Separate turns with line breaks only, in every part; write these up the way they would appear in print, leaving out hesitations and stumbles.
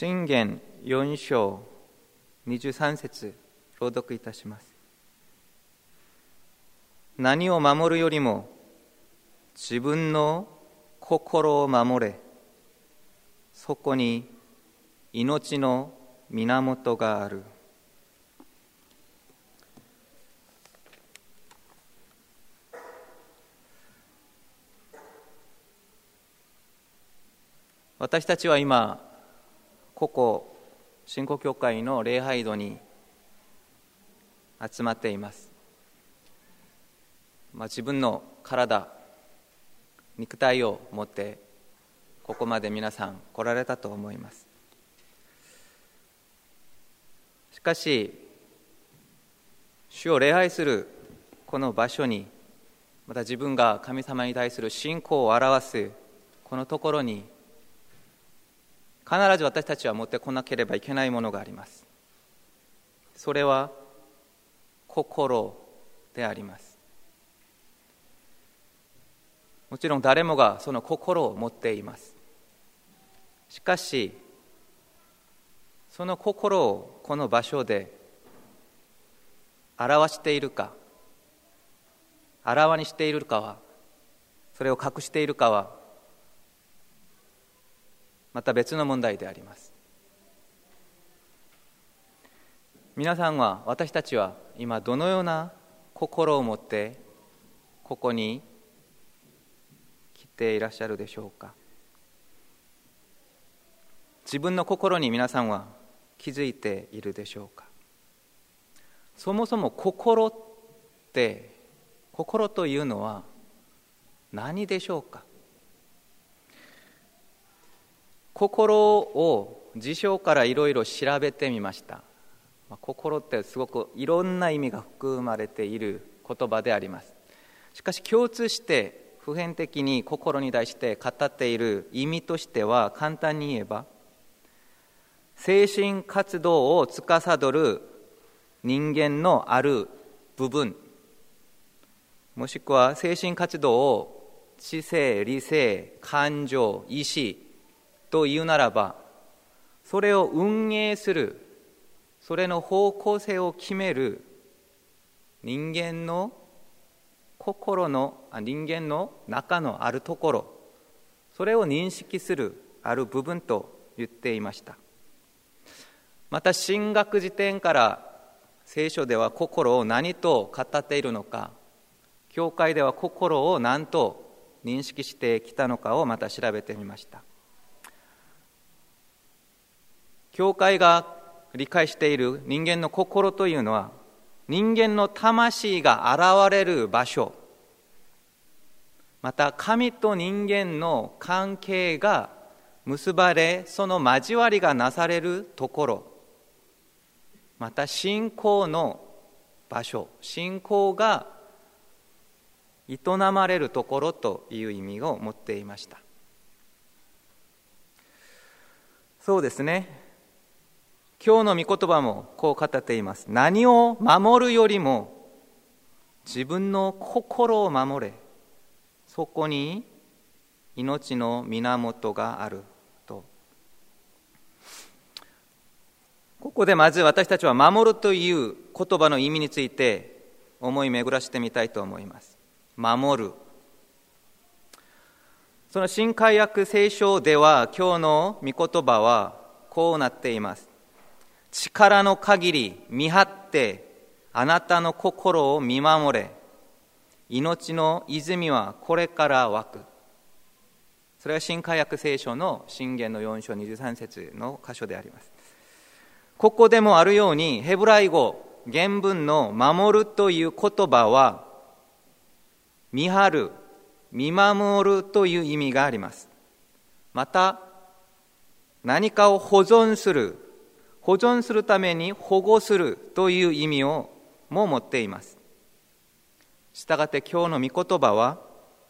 箴言4章23節朗読いたします。何を守るよりも自分の心を守れ。そこに命の源がある。私たちは今ここ新興教会の礼拝堂に集まっています。自分の体、肉体を持ってここまで皆さん来られたと思います。しかし主を礼拝するこの場所に、また自分が神様に対する信仰を表すこのところに、必ず私たちは持ってこなければいけないものがあります。それは心であります。もちろん誰もがその心を持っています。しかしその心をこの場所で表しているか、あらわにしているかは、それを隠しているかはまた別の問題であります。皆さんは、私たちは今どのような心を持ってここに来ていらっしゃるでしょうか。自分の心に皆さんは気づいているでしょうか。そもそも心というのは何でしょうか。心を辞書からいろいろ調べてみました。心ってすごくいろんな意味が含まれている言葉であります。しかし共通して普遍的に心に対して語っている意味としては、簡単に言えば精神活動を司る人間のある部分、もしくは精神活動を知性、理性、感情、意志というならば、それを運営する、それの方向性を決める人間の心の、人間の中のあるところ、それを認識するある部分と言っていました。また神学辞典から聖書では心を何と語っているのか、教会では心を何と認識してきたのかをまた調べてみました。教会が理解している人間の心というのは、人間の魂が現れる場所、また神と人間の関係が結ばれ、その交わりがなされるところ、また信仰の場所、信仰が営まれるところという意味を持っていました。そうですね、今日の御言葉もこう語っています。何を守るよりも自分の心を守れ。そこに命の源があると。ここでまず私たちは守るという言葉の意味について思い巡らしてみたいと思います。守る。その新海訳聖書では今日の御言葉はこうなっています。力の限り見張ってあなたの心を見守れ。命の泉はこれから湧く。それは新海訳聖書の箴言の4章23節の箇所であります。ここでもあるようにヘブライ語原文の守るという言葉は見張る、見守るという意味があります。また何かを保存するために保護するという意味をも持っています。したがって今日の御言葉は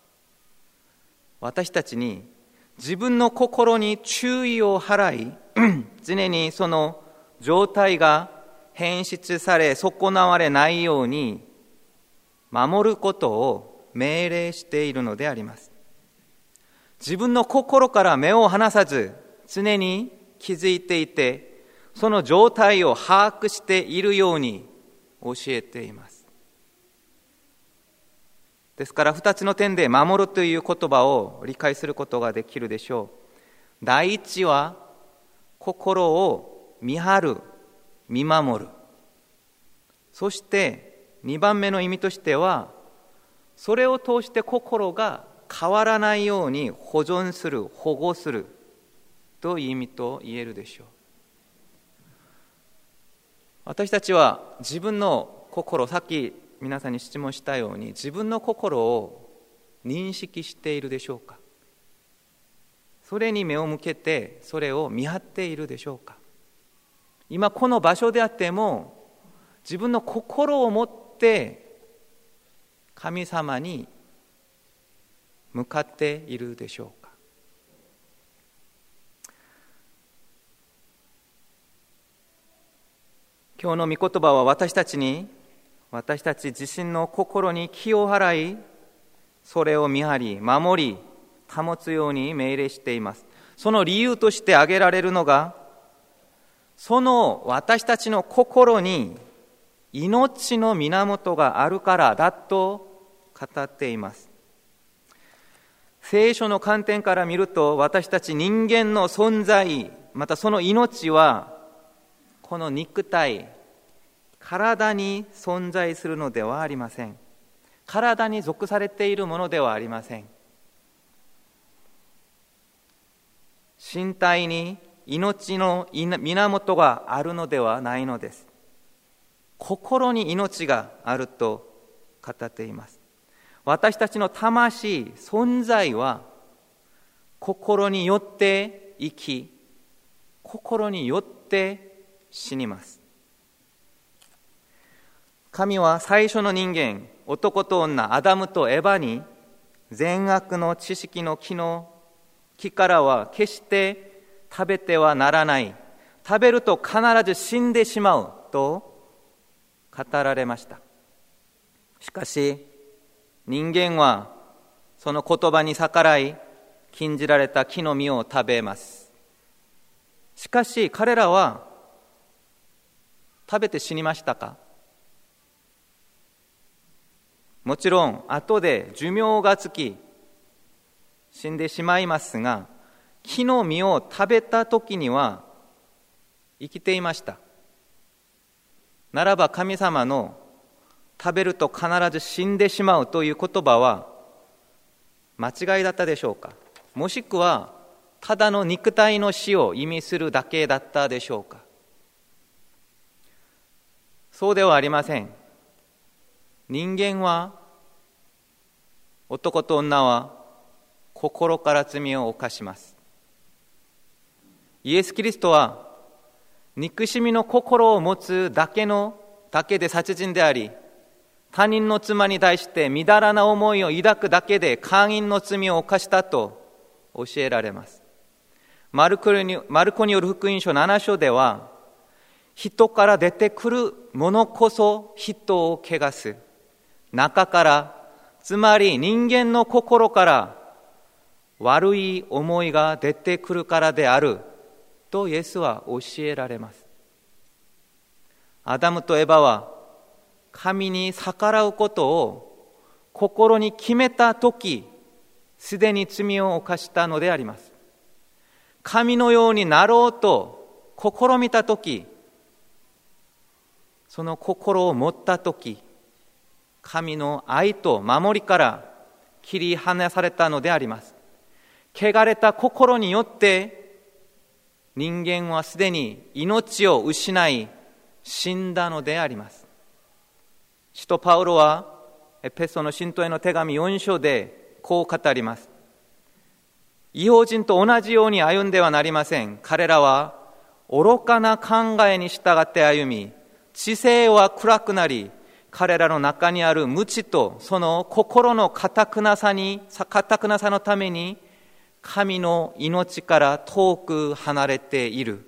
私たちに自分の心に注意を払い常にその状態が変質され損なわれないように守ることを命令しているのであります。自分の心から目を離さず常に気づいていて、その状態を把握しているように教えています。ですから2つの点で守るという言葉を理解することができるでしょう。第一は心を見張る、見守る。そして2番目の意味としては、それを通して心が変わらないように保存する、保護するという意味と言えるでしょう。私たちは自分の心、さっき皆さんに質問したように、自分の心を認識しているでしょうか。それに目を向けてそれを見張っているでしょうか。今この場所であっても、自分の心を持って神様に向かっているでしょうか。今日の御言葉は私たち自身の心に気を払い、それを見張り、守り、保つように命令しています。その理由として挙げられるのが、その私たちの心に命の源があるからだと語っています。聖書の観点から見ると、私たち人間の存在、またその命はこの肉体、体に存在するのではありません。体に属されているものではありません。身体に命の源があるのではないのです。心に命があると語っています。私たちの魂、存在は心によって生き、心によって死にます。神は最初の人間、男と女、アダムとエバに善悪の知識の木からは決して食べてはならない、食べると必ず死んでしまうと語られました。しかし人間はその言葉に逆らい、禁じられた木の実を食べます。しかし彼らは食べて死にましたか？もちろん後で寿命がつき死んでしまいますが、木の実を食べた時には生きていました。ならば神様の食べると必ず死んでしまうという言葉は間違いだったでしょうか？もしくはただの肉体の死を意味するだけだったでしょうか？そうではありません。人間は、男と女は心から罪を犯します。イエス・キリストは憎しみの心を持つだけで殺人であり、他人の妻に対してみだらな思いを抱くだけで姦淫の罪を犯したと教えられます。マルコによる福音書7章では、人から出てくるものこそ人を汚す、中から、つまり人間の心から悪い思いが出てくるからであるとイエスは教えられます。アダムとエバは神に逆らうことを心に決めたとき、すでに罪を犯したのであります。神のようになろうと試みたとき、その心を持ったとき、神の愛と守りから切り離されたのであります。汚れた心によって人間はすでに命を失い死んだのであります。使徒パウロはエペソの信徒への手紙4章でこう語ります。異邦人と同じように歩んではなりません。彼らは愚かな考えに従って歩み、知性は暗くなり、彼らの中にある無知とその心の堅くなさのために神の命から遠く離れている。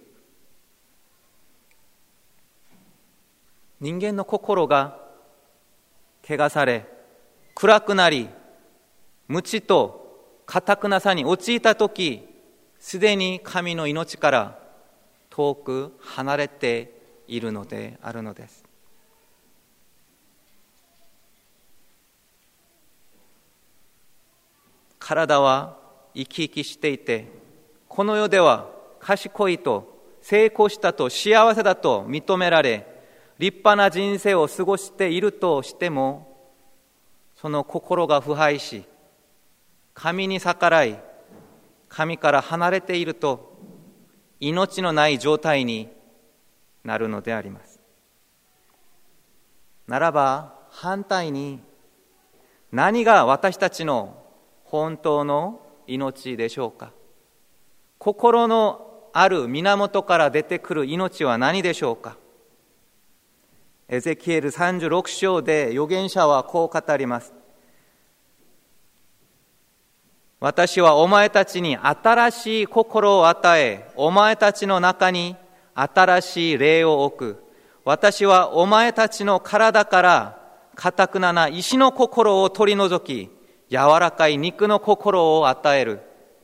人間の心が汚され、暗くなり、無知と堅くなさに陥ったとき、すでに神の命から遠く離れているのであるのです。体は生き生きしていて、この世では賢いと成功したと幸せだと認められ、立派な人生を過ごしているとしても、その心が腐敗し、神に逆らい、神から離れていると、命のない状態になるのであります。ならば反対に、何が私たちの本当の命でしょうか。心のある源から出てくる命は何でしょうか。エゼキエル36章で預言者はこう語ります。私はお前たちに新しい心を与え、お前たちの中に新しい霊を置く。私はお前たちの体から堅くなな石の心を取り除き、柔らかい肉の心を与える。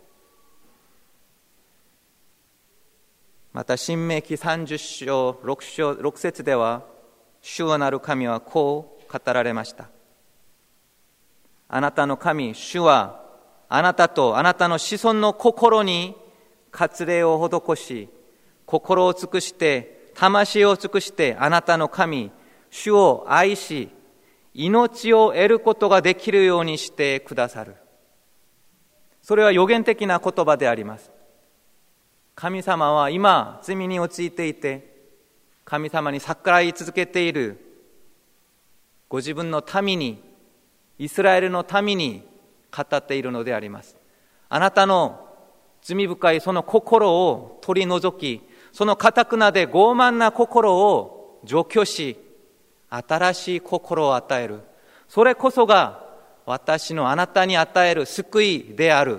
また申命記30章6節では、主なる神はこう語られました。あなたの神主はあなたとあなたの子孫の心に割礼を施し、心を尽くして魂を尽くしてあなたの神主を愛し、命を得ることができるようにしてくださる。それは予言的な言葉であります。神様は今罪に陥っていて、神様に逆らい続けているご自分の民に、イスラエルの民に語っているのであります。あなたの罪深いその心を取り除き、その堅くなで傲慢な心を除去し、新しい心を与える。それこそが私のあなたに与える救いである。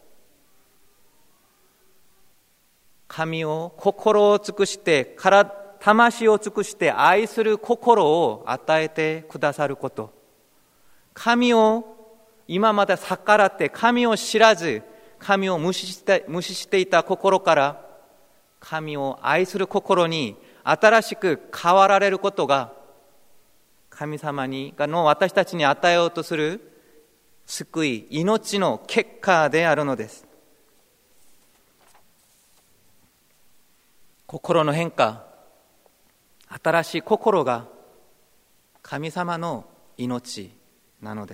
神を心を尽くして魂を尽くして愛する心を与えてくださること。神を今まで逆らって神を知らず、神を無視していた心から神を愛する心に新しく変わられることが、神様の私たちに与えようとする救い、命の結果であるのです。心の変化、新しい心が神様の命なのです。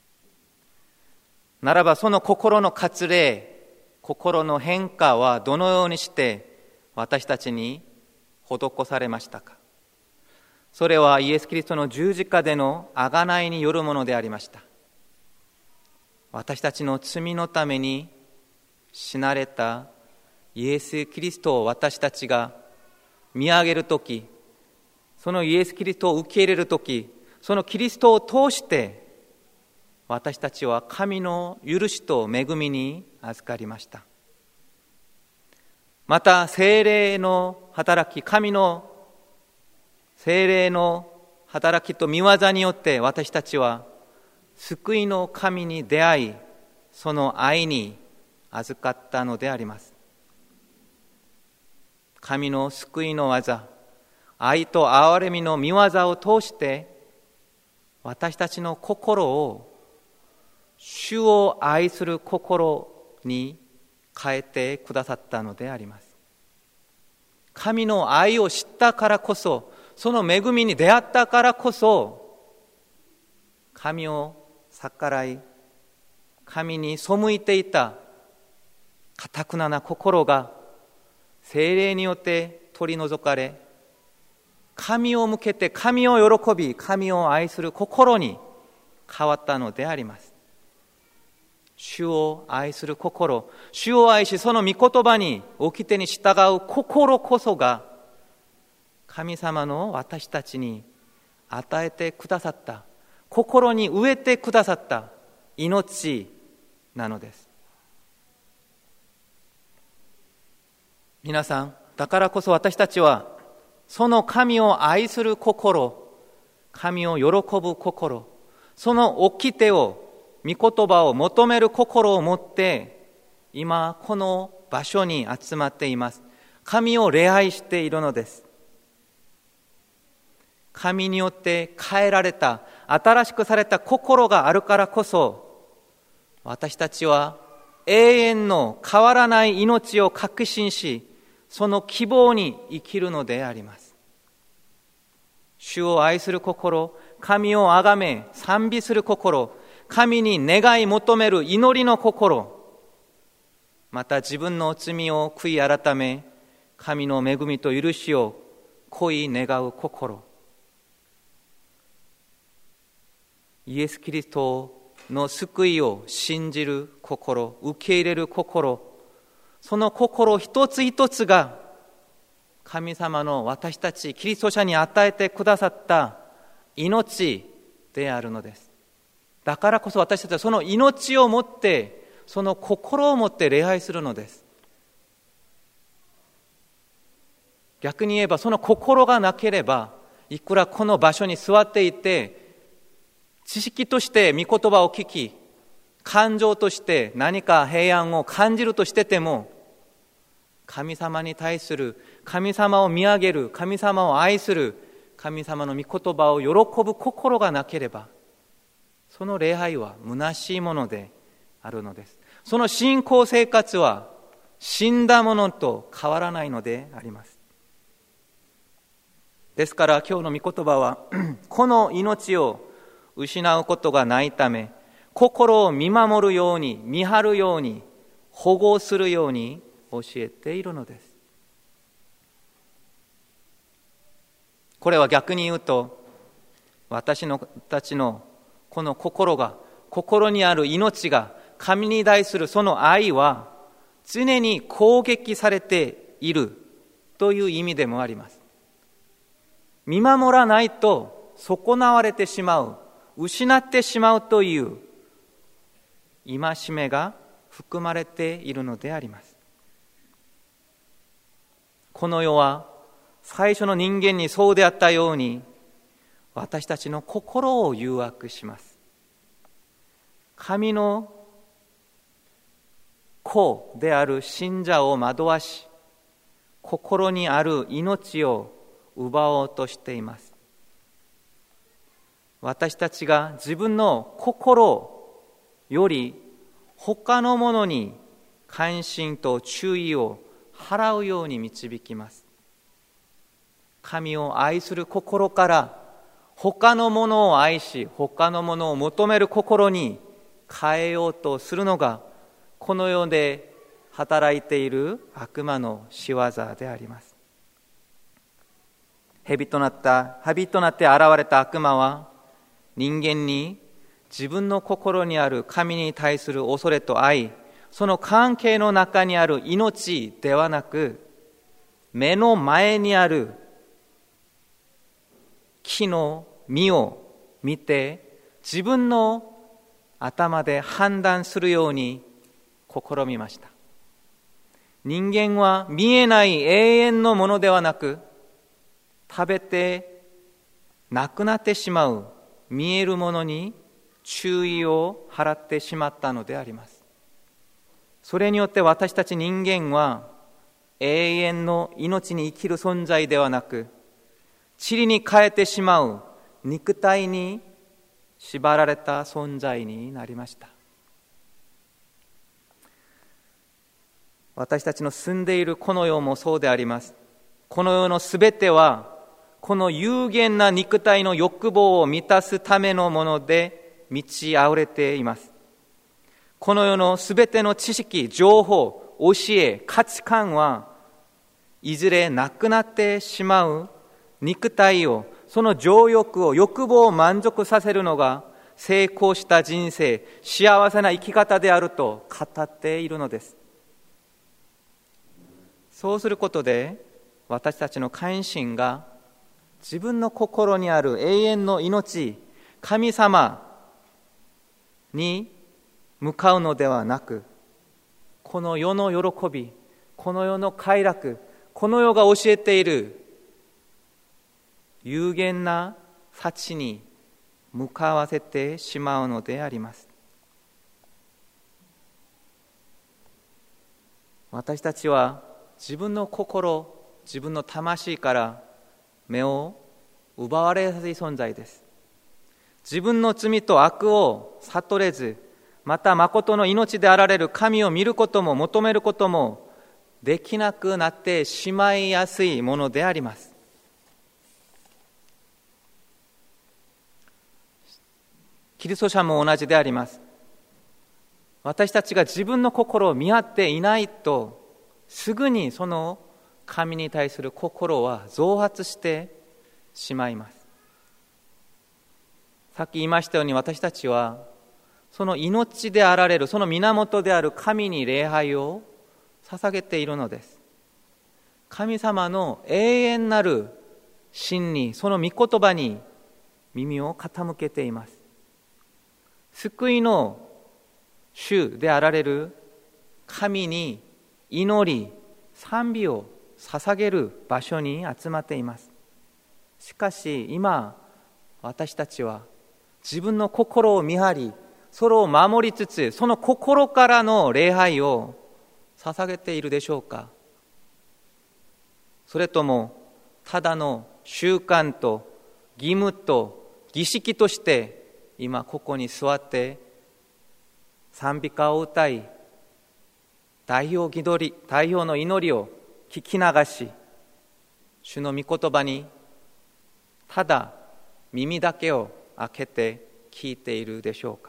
ならばその心の割礼、心の変化はどのようにして私たちに施されましたか。それはイエス・キリストの十字架での贖いによるものでありました。私たちの罪のために死なれたイエス・キリストを私たちが見上げるとき、そのイエス・キリストを受け入れるとき、そのキリストを通して私たちは神の許しと恵みに預かりました。また聖霊の働き、神の聖霊の働きと御業によって私たちは救いの神に出会い、その愛に預かったのであります。神の救いの技、愛と憐れみの御業を通して私たちの心を主を愛する心に変えてくださったのであります。神の愛を知ったからこそ、その恵みに出会ったからこそ、神を逆らい、神に背いていた堅くな心が聖霊によって取り除かれ、神を向けて神を喜び、神を愛する心に変わったのであります。主を愛する心、主を愛しその御言葉に掟に従う心こそが神様の私たちに与えてくださった、心に植えてくださった命なのです。皆さん、だからこそ私たちはその神を愛する心、神を喜ぶ心、その掟を、御言葉を求める心を持って今この場所に集まっています。 神を礼拝しているのです。神によって変えられた、新しくされた心があるからこそ、私たちは永遠の変わらない命を確信し、その希望に生きるのであります。主を愛する心、神を崇め賛美する心、神に願い求める祈りの心、また自分の罪を悔い改め、神の恵みと許しを恋願う心、イエス・キリストの救いを信じる心、受け入れる心、その心一つ一つが神様の私たちキリスト者に与えてくださった命であるのです。だからこそ私たちはその命をもって、その心をもって礼拝するのです。逆に言えば、その心がなければ、いくらこの場所に座っていて知識として御言葉を聞き、感情として何か平安を感じるとしてても、神様に対する、神様を見上げる、神様を愛する、神様の御言葉を喜ぶ心がなければ、その礼拝は虚しいものであるのです。その信仰生活は死んだものと変わらないのであります。ですから今日の御言葉はこの命を失うことがないため、心を見守るように、見張るように、保護するように教えているのです。これは逆に言うと、私たちのこの心にある命が、神に対するその愛は常に攻撃されているという意味でもあります。見守らないと損なわれてしまう、失ってしまうという戒めが含まれているのであります。この世は最初の人間にそうであったように、私たちの心を誘惑します。神の子である信者を惑わし、心にある命を奪おうとしています。私たちが自分の心より他のものに関心と注意を払うように導きます。神を愛する心から他のものを愛し、他のものを求める心に変えようとするのが、この世で働いている悪魔の仕業であります。蛇となって現れた悪魔は、人間に自分の心にある神に対する恐れと愛、その関係の中にある命ではなく、目の前にある木の実を見て自分の頭で判断するように試みました。人間は見えない永遠のものではなく、食べてなくなってしまう見えるものに注意を払ってしまったのであります。それによって私たち人間は永遠の命に生きる存在ではなく、塵に変えてしまう肉体に縛られた存在になりました。私たちの住んでいるこの世もそうであります。この世のすべてはこの有限な肉体の欲望を満たすためのもので満ち溢れています。この世のすべての知識、情報、教え、価値観はいずれなくなってしまう肉体を、その情欲を、欲望を満足させるのが成功した人生、幸せな生き方であると語っているのです。そうすることで私たちの関心が自分の心にある永遠の命、神様に向かうのではなく、この世の喜び、この世の快楽、この世が教えている有限な幸に向かわせてしまうのであります。私たちは自分の心、自分の魂から目を奪われやすい存在です。自分の罪と悪を悟れず、また誠の命であられる神を見ることも求めることもできなくなってしまいやすいものであります。キリスト者も同じであります。私たちが自分の心を見張っていないと、すぐにその神に対する心は増発してしまいます。さっき言いましたように、私たちはその命であられる、その源である神に礼拝を捧げているのです。神様の永遠なる真理、その御言葉に耳を傾けています。救いの主であられる神に祈り、賛美を捧げる場所に集まっています。しかし今、私たちは自分の心を見張り、それを守りつつ、その心からの礼拝を捧げているでしょうか。それともただの習慣と義務と儀式として今ここに座って賛美歌を歌い、代表の祈りを聞き流し、主の御言葉にただ耳だけを開けて聞いているでしょうか。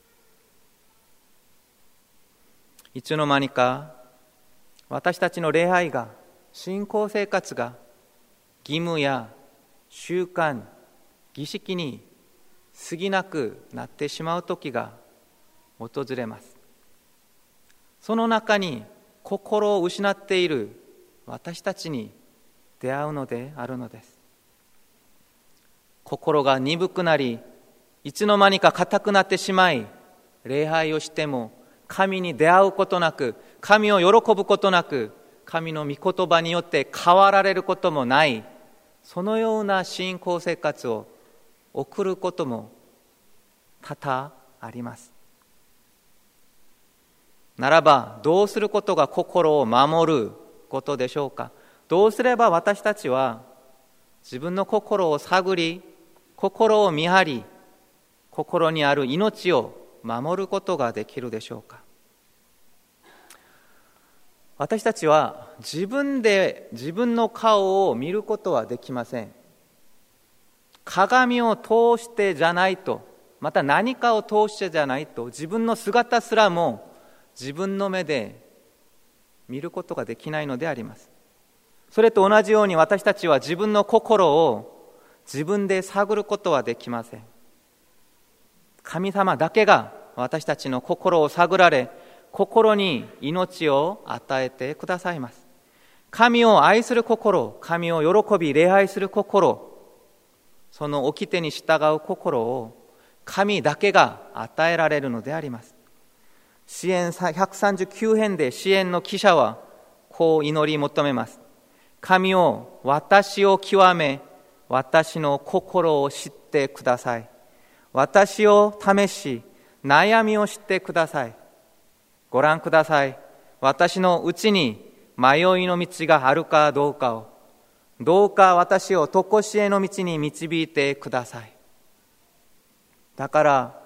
いつの間にか私たちの礼拝が、信仰生活が義務や習慣、儀式に過ぎなくなってしまう時が訪れます。その中に心を失っている私たちに出会うのであるのです。心が鈍くなり、いつの間にか固くなってしまい、礼拝をしても神に出会うことなく、神を喜ぶことなく、神の御言葉によって変わられることもない、そのような信仰生活を送ることも多々あります。ならばどうすることが心を守ることでしょうか。どうすれば私たちは自分の心を探り、心を見張り、心にある命を守ることができるでしょうか。私たちは自分で自分の顔を見ることはできません。鏡を通してじゃないと、また何かを通してじゃないと、自分の姿すらも自分の目で見ることができないのであります。それと同じように、私たちは自分の心を自分で探ることはできません。神様だけが私たちの心を探られ、心に命を与えてくださいます。神を愛する心、神を喜び礼拝する心、その掟に従う心を神だけが与えられるのであります。詩編139編で詩編の記者はこう祈り求めます。神を、私を極め、私の心を知ってください。私を試し、悩みを知ってください。ご覧ください。私のうちに迷いの道があるかどうかを、どうか私を常しえの道に導いてください。だから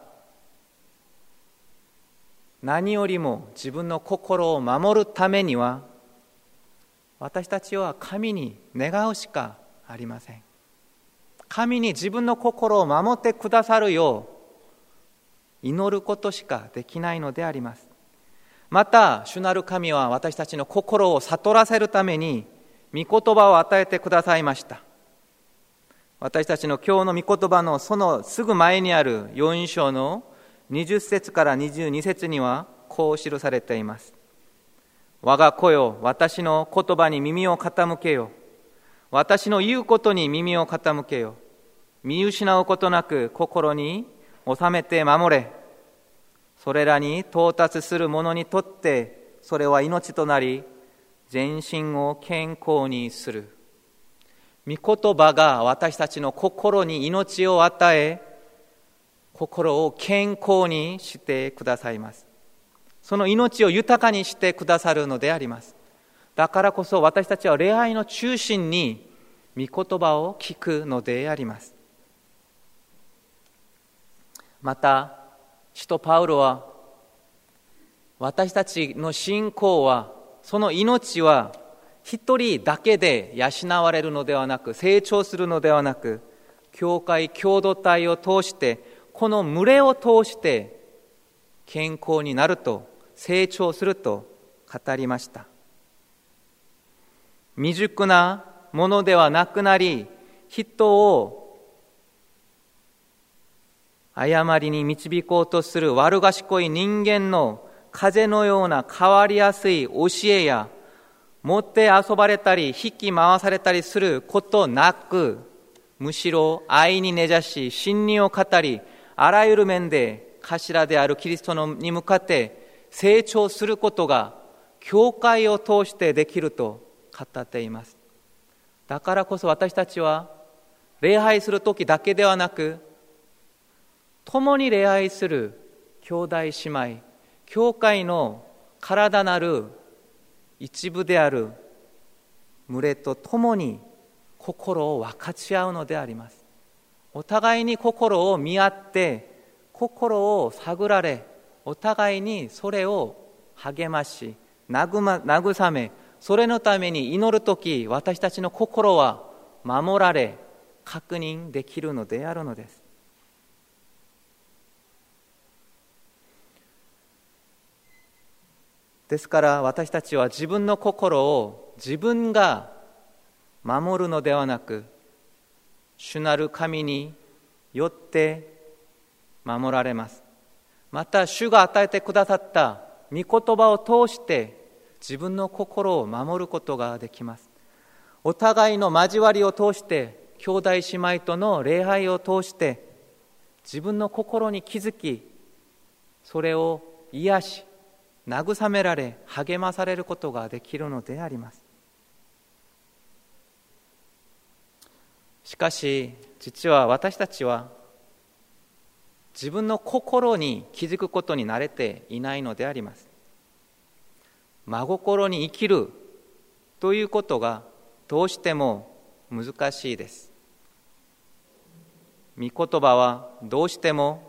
何よりも自分の心を守るためには、私たちは神に願うしかありません。神に自分の心を守ってくださるよう祈ることしかできないのであります。また主なる神は私たちの心を悟らせるために御言葉を与えてくださいました。私たちの今日の御言葉のそのすぐ前にある4章の20節から22節にはこう記されています。我が子よ、私の言葉に耳を傾けよ。私の言うことに耳を傾けよ。見失うことなく心に収めて守れ。それらに到達する者にとってそれは命となり、全身を健康にする。御言葉が私たちの心に命を与え、心を健康にしてくださいます。その命を豊かにしてくださるのであります。 だからこそ私たちは礼拝の中心に御言葉を聞くのであります。また使徒パウロは、私たちの信仰は、その命は一人だけで養われるのではなく、成長するのではなく、教会共同体を通して、この群れを通して健康になると、成長すると語りました。未熟なものではなくなり、人を誤りに導こうとする悪賢い人間の風のような変わりやすい教えや、持って遊ばれたり引き回されたりすることなく、むしろ愛に根ざし真理を語り、あらゆる面で頭であるキリストに向かって成長することが教会を通してできると語っています。だからこそ私たちは礼拝するときだけではなく、共に礼拝する兄弟姉妹、教会の体なる一部である群れと共に心を分かち合うのであります。お互いに心を見合って、心を探られ、お互いにそれを励まし、慰め、それのために祈るとき、私たちの心は守られ、確認できるのであるのです。ですから私たちは自分の心を自分が守るのではなく、主なる神によって守られます。また主が与えてくださった御言葉を通して自分の心を守ることができます。お互いの交わりを通して、兄弟姉妹との礼拝を通して自分の心に気づき、それを癒し、慰められ、励まされることができるのであります。しかし実は私たちは自分の心に気づくことに慣れていないのであります。真心に生きるということがどうしても難しいです。御言葉はどうしても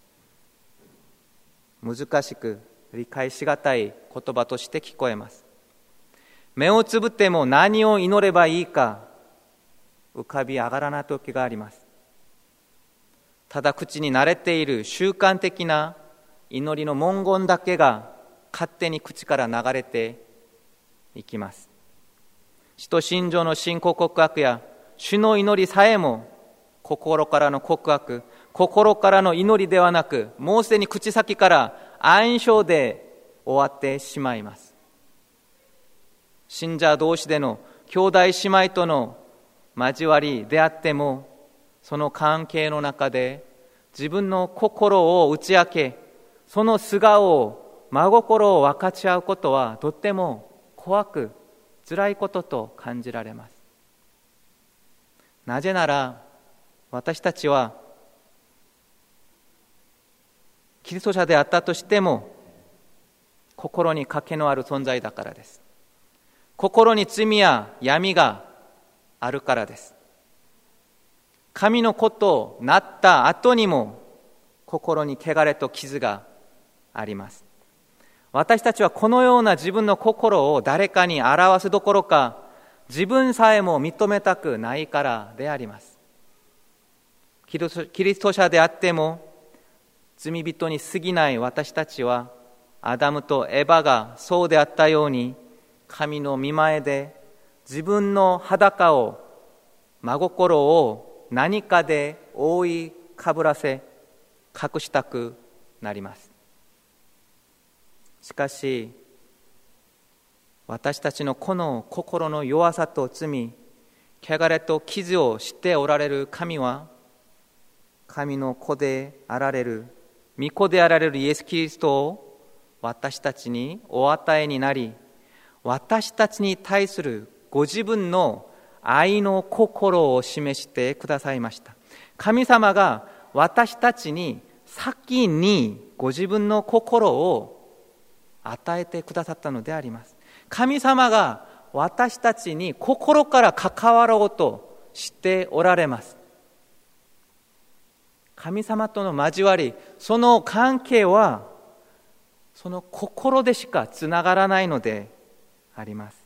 難しく、理解しがたい言葉として聞こえます。目をつぶっても何を祈ればいいか浮かび上がらない時があります。ただ口に慣れている習慣的な祈りの文言だけが勝手に口から流れていきます。使徒信条の信仰告白や主の祈りさえも心からの告白、心からの祈りではなく、もうすでに口先から暗唱で終わってしまいます。信者同士での兄弟姉妹との交わりであっても、その関係の中で自分の心を打ち明け、その素顔を、真心を分かち合うことはとっても怖く辛いことと感じられます。なぜなら私たちはキリスト者であったとしても心に賭けのある存在だからです。心に罪や闇があるからです。神の子となった後にも心に汚れと傷があります。私たちはこのような自分の心を誰かに表すどころか、自分さえも認めたくないからであります。キリスト者であっても罪人に過ぎない私たちは、アダムとエバがそうであったように、神の御前で自分の裸を、真心を何かで覆いかぶらせ隠したくなります。しかし私たちのこの心の弱さと罪、汚れと傷を知っておられる神は、神の子であられる、御子であられるイエス・キリストを私たちにお与えになり、私たちに対するご自分の愛の心を示してくださいました。神様が私たちに先にご自分の心を与えてくださったのであります。神様が私たちに心から関わろうとしておられます。神様との交わり、その関係はその心でしかつながらないのであります。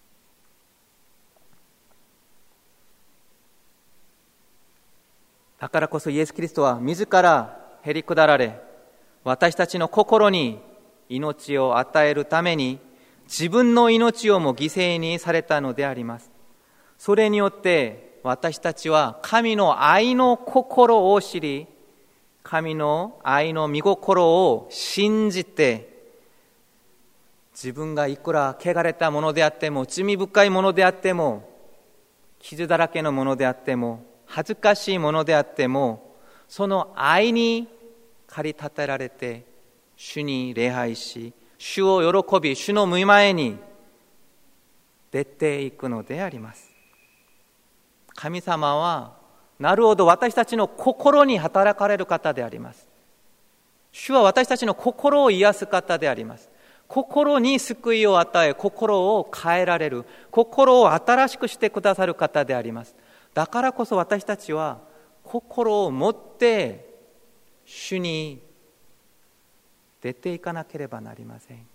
だからこそイエス・キリストは自らへり下られ、私たちの心に命を与えるために自分の命をも犠牲にされたのであります。それによって私たちは神の愛の心を知り、神の愛の御心を信じて、自分がいくら汚れたものであっても、罪深いものであっても、傷だらけのものであっても、恥ずかしいものであっても、その愛に駆り立てられて主に礼拝し、主を喜び、主の御前に出ていくのであります。神様はなるほど私たちの心に働かれる方であります。主は私たちの心を癒す方であります。心に救いを与え、心を変えられる、心を新しくしてくださる方であります。だからこそ私たちは心を持って主に出ていかなければなりません。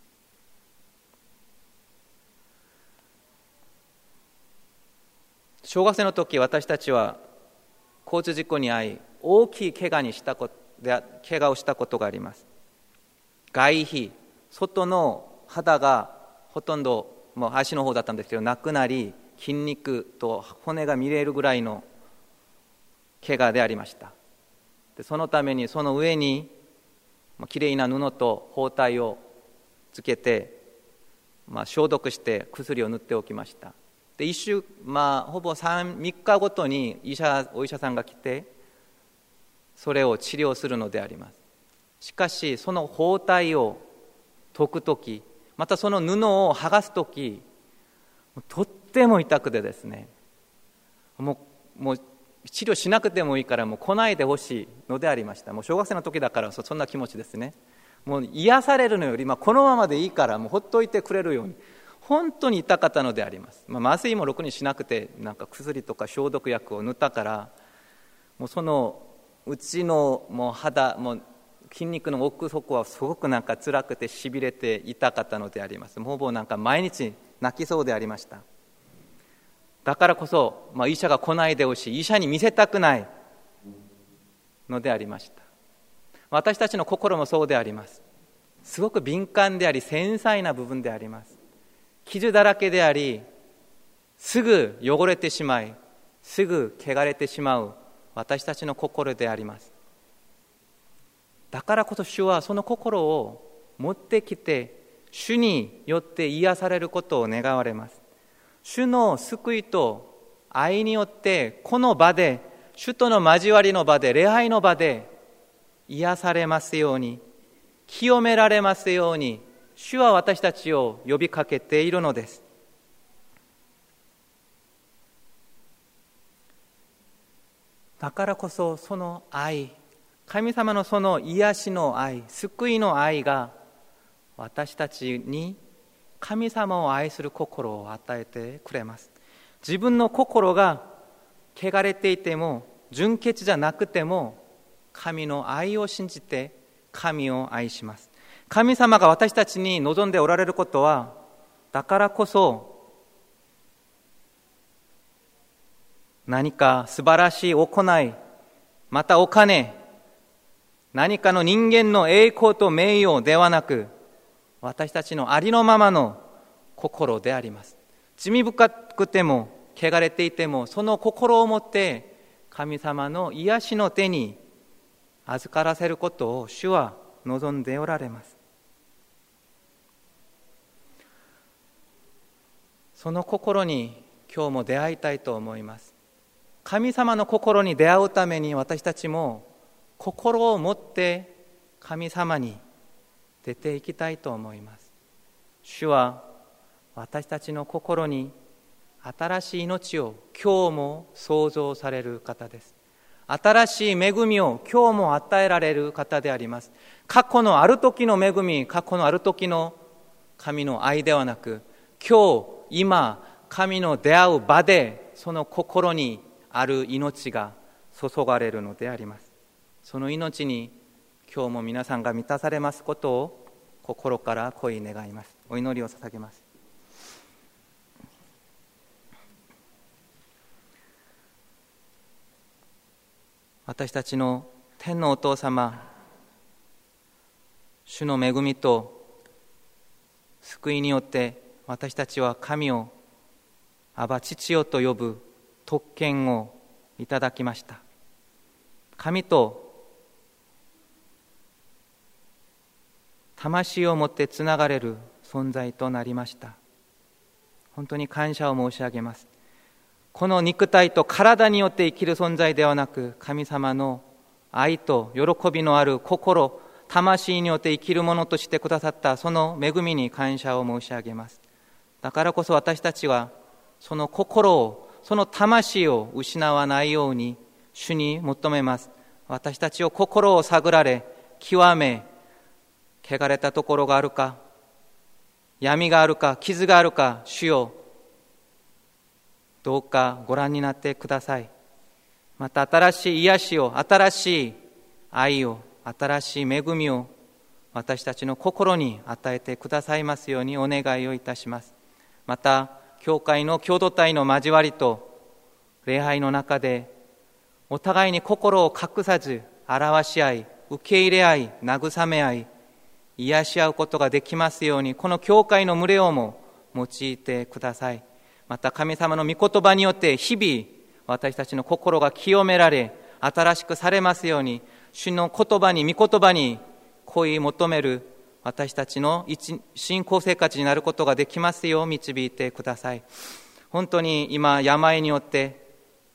小学生の時、私たちは交通事故に遭い、大きい怪我をしたことがあります。外皮、外の肌がほとんどもう足の方だったんですけどなくなり、筋肉と骨が見れるぐらいの怪我でありました。でそのためにその上にきれいな布と包帯をつけて、消毒して薬を塗っておきました。でほぼ3日ごとにお医者さんが来てそれを治療するのであります。しかしその包帯を解くとき、またその布を剥がすとき、とっても痛くてですね、もう治療しなくてもいいからもう来ないでほしいのでありました。もう小学生の時だからそんな気持ちですね。もう癒されるのより、このままでいいからもうほっといてくれるように、本当に痛かったのであります。麻酔もろくにしなくて、薬とか消毒薬を塗ったから、もうそのうちの肌、筋肉の奥底はすごく辛くてしびれて痛かったのであります。ほぼ毎日泣きそうでありました。だからこそ、医者が来ないでほしい、医者に見せたくないのでありました。私たちの心もそうであります。すごく敏感であり繊細な部分であります。傷だらけであり、すぐ汚れてしまい、すぐ汚れてしまう私たちの心であります。だからこそ主はその心を持ってきて、主によって癒されることを願われます。主の救いと愛によってこの場で、主との交わりの場で、礼拝の場で癒されますように、清められますように、主は私たちを呼びかけているのです。だからこそその愛、神様のその癒しの愛、救いの愛が私たちに神様を愛する心を与えてくれます。自分の心が汚れていても、純潔じゃなくても、神の愛を信じて神を愛します。神様が私たちに望んでおられることは、だからこそ何か素晴らしい行い、またお金、何かの人間の栄光と名誉ではなく、私たちのありのままの心であります。罪深くても汚れていても、その心を持って神様の癒しの手に預からせることを主は望んでおられます。その心に今日も出会いたいと思います。神様の心に出会うために、私たちも心を持って神様に出ていきたいと思います。主は私たちの心に新しい命を今日も創造される方です。新しい恵みを今日も与えられる方であります。過去のある時の恵み、過去のある時の神の愛ではなく、今日今神の出会う場でその心にある命が注がれるのであります。その命に今日も皆さんが満たされますことを心から恋に願います。お祈りを捧げます。私たちの天のお父様、主の恵みと救いによって私たちは神をアバ父よと呼ぶ特権をいただきました。神と魂をもってつながれる存在となりました。本当に感謝を申し上げます。この肉体と体によって生きる存在ではなく、神様の愛と喜びのある心、魂によって生きるものとしてくださったその恵みに感謝を申し上げます。だからこそ私たちはその心を、その魂を失わないように主に求めます。私たちを心を探られ、極め、汚れたところがあるか、闇があるか、傷があるか、主よ、どうかご覧になってください。また新しい癒しを、新しい愛を、新しい恵みを私たちの心に与えてくださいますようにお願いをいたします。また教会の共同体の交わりと礼拝の中でお互いに心を隠さず表し合い、受け入れ合い、慰め合い、癒し合うことができますように、この教会の群れをも用いてください。また神様の御言葉によって日々私たちの心が清められ、新しくされますように、主の言葉に、御言葉に恋求める私たちの信仰生活になることができますよう導いてください。本当に今病によって、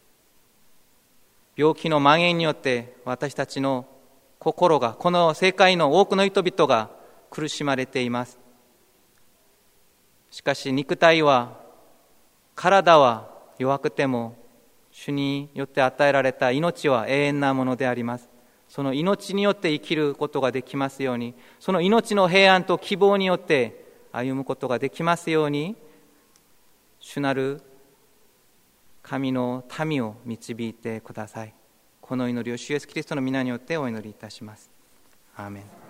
病気の蔓延によって私たちの心が、この世界の多くの人々が苦しまれています。しかし肉体は、体は弱くても主によって与えられた命は永遠なものであります。その命によって生きることができますように、その命の平安と希望によって歩むことができますように、主なる神の民を導いてください。この祈りを主イエスキリストの皆によってお祈りいたします。アーメン。